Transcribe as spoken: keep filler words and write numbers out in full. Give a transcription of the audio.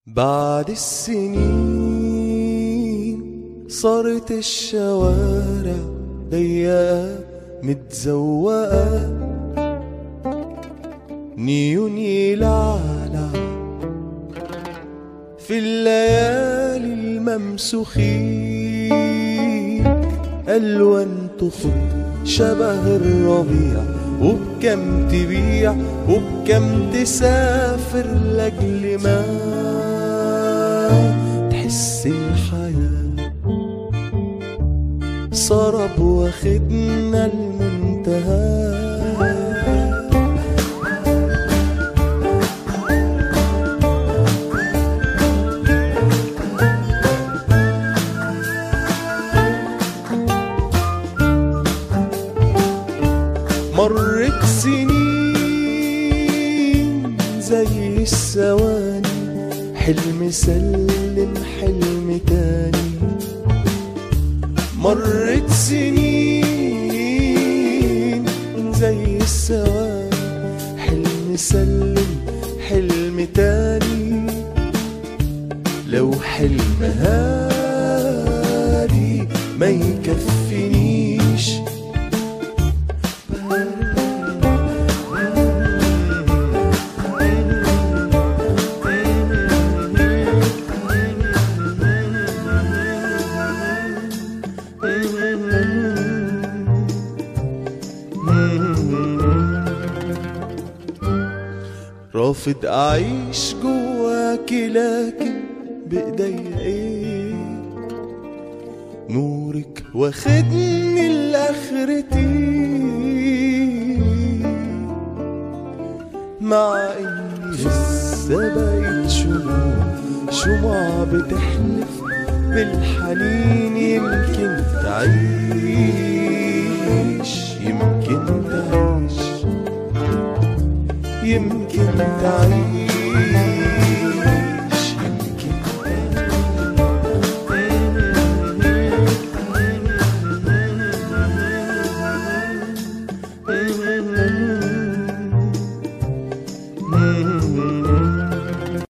بعد السنين صارت الشوارع ضيقة متزوقة، نيون يلعلع في الليالي الممسوخين، ألوان تخط شبه الربيع، وبكم تبيع وبكم تسافر لأجل ما تحس الحياة صرب واخدنا المنتهى. مرت سنين زي الثواني، حلم سلم حلم تاني. مرت سنين زي الثواني، حلم سلم حلم تاني. لو حلم هادي ما يكفينيش، رافض أعيش جواكي لكن بإيديا إيه، نورك واخدني لآخرتي، مع إني لسه بقيت شموع شموع بتحلف بالحنين. يمكن تعيش يمكن تعيش يمكن تعيش